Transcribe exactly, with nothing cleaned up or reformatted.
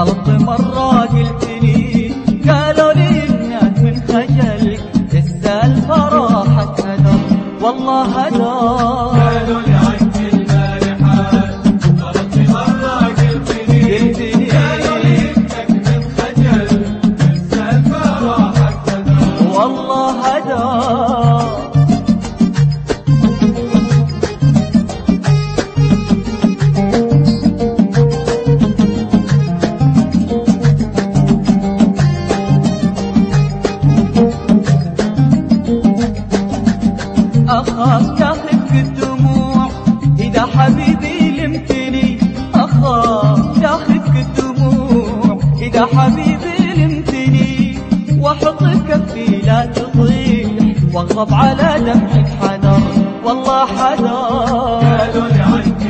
غلط مرة قلتلي، قالوا لي انك من خجلك تسأل فرحك هدر، والله هدر. قالوا لي عنك البارحات غلط مرة قلتلي، قلتلي قالوا لي انك من خجل تسأل فرحك هدر، والله هدر. أخاف تاخذ الدموع إذا حبيبي لمتني، أخاف تاخذ الدموع إذا حبيبي لمتني، وأحط كفي لا تطيح واغضب على دمعك حذر، والله حذر. قالوا لي عنك